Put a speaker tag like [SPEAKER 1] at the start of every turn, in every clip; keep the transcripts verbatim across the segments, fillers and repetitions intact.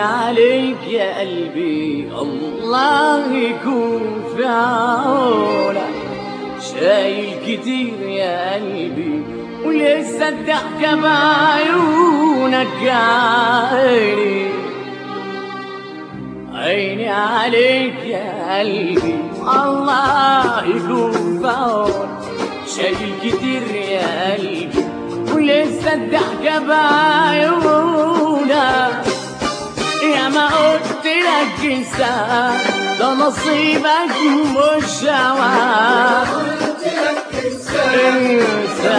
[SPEAKER 1] عليك يا قلبي الله يكون في عونك. شايل كتير يا قلبي ولسه الضحكة بعيونك يا عيني. عيني عليك يا قلبي الله يكون في عونك. شايل كتير يا قلبي ولسه الضحكة بعيونك. يا ما قلت لك انسى ده نصيبك مش هواك. انسى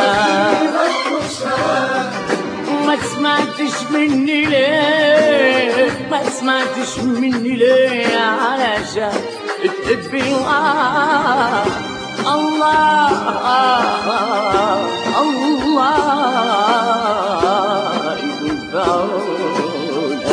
[SPEAKER 1] ما سمعتش مني ليه، ما سمعتش مني ليه علشان تحبي الله الله الله يكون في عونك.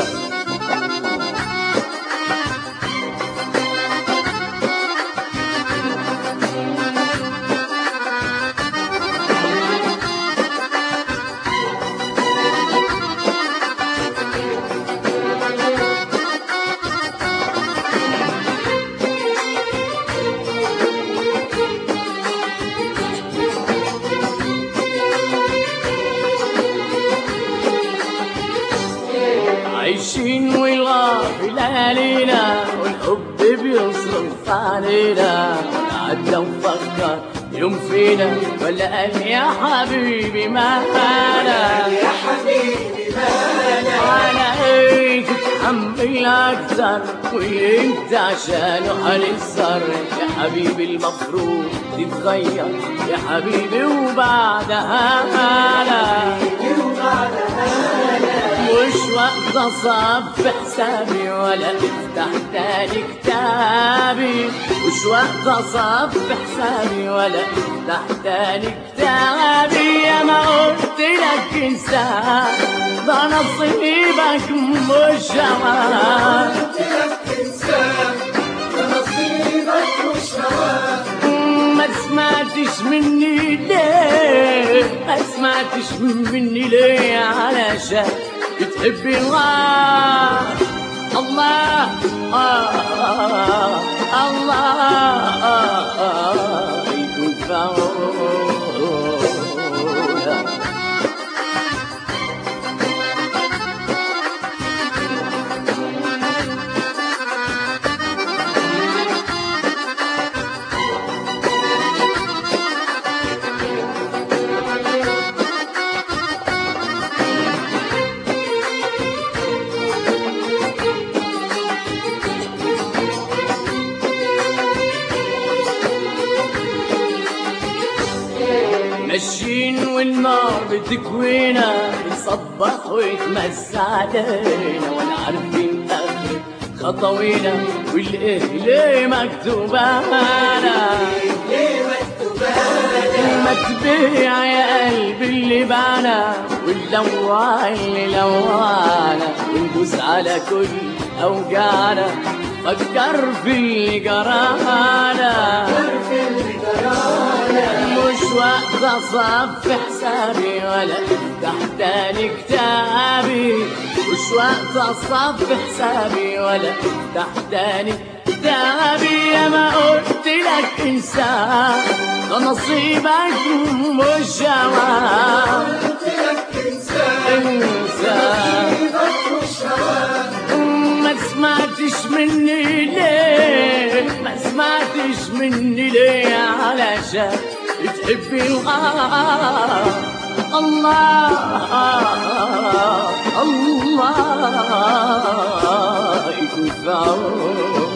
[SPEAKER 1] عايشين والغاب ليالينا والحب بيصرف علينا. عدى وفكر يوم فينا ولا قال يا حبيبي مالك يا حبيبي مالك. على ايه تتحمل اكتر وانت عشانه هنكسر. يا حبيبي المفروض تتغير يا حبيبي وبعدها مالك مش وقت اصفي حسابي ولا افتح تاني كتابي. مش وقت اصفي حسابي ولا افتح تاني كتابي. يا ما قلت لك انسى ده نصيبك مش هواك. قلت لك انسى ده نصيبك مش هواك. ما سمعتش مني ليه، ما سمعتش مني ليه علشان بتحبي الله الله الله الله يكون في عونك. ماشيين والنار بتكوينا بنصبح ويتمسى علينا ولا عارفين اخر خطوينا والايه ليه مكتوبانا. ما تبيع يا قلبي اللي بانا ونلوع اللي لوانا وندوس على كل اوجاعنا. فكر في اللي جرانا مش وقت اصفي حسابي ولا افتح تاني كتابي. مش وقت اصفي حسابي ولا افتح تاني كتابي. يا ما قلت لك انسى ده نصيبك مش هواك. قلت لك انسى انسى نصيبك مش هواك. ما سمعتش مني ليه، ما سمعتش مني ليه علشان بتحبي الله الله الله يكون في عونك.